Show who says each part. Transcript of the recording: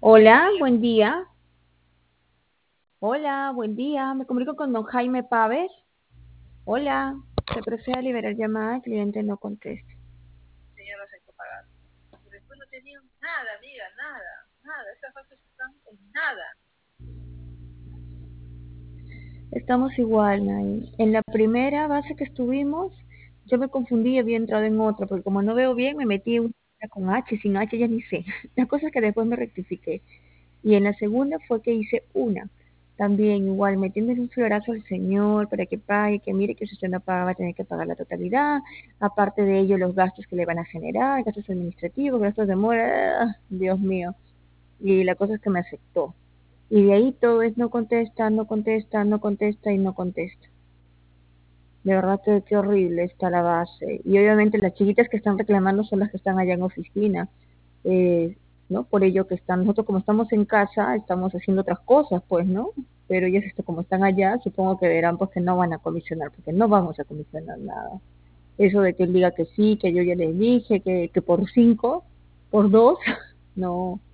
Speaker 1: Hola, buen día. Hola, buen día. Me comunico con don Jaime Pávez. Hola, se procede a liberar llamada, el cliente no contesta.
Speaker 2: Señor, hay que pagar. Y después no tenían nada, amiga, nada, nada. Esas bases están en nada.
Speaker 1: Estamos igual, Nay. En la primera base que estuvimos, yo me confundí y había entrado en otra, porque como no veo bien, me metí en una con H, sin H ya ni sé. La cosa es que después me rectifiqué. Y en la segunda fue que hice una. También igual metiéndole un florazo al señor para que pague, que mire que si usted no paga va a tener que pagar la totalidad. Aparte de ello, los gastos que le van a generar, gastos administrativos, gastos de mora, Dios mío. Y la cosa es que me aceptó. Y de ahí todo es no contesta, no contesta, no contesta y no contesta. De verdad que qué horrible está la base. Y obviamente las chiquitas que están reclamando son las que están allá en oficina. Eh, ¿No? Por ello que están, nosotros como estamos en casa, estamos haciendo otras cosas, pues, ¿no? Pero ellos, como están allá, supongo que verán pues que no van a comisionar, porque no vamos a comisionar nada. Eso de que él diga que sí, que yo ya les dije, que por 5, por 2, no.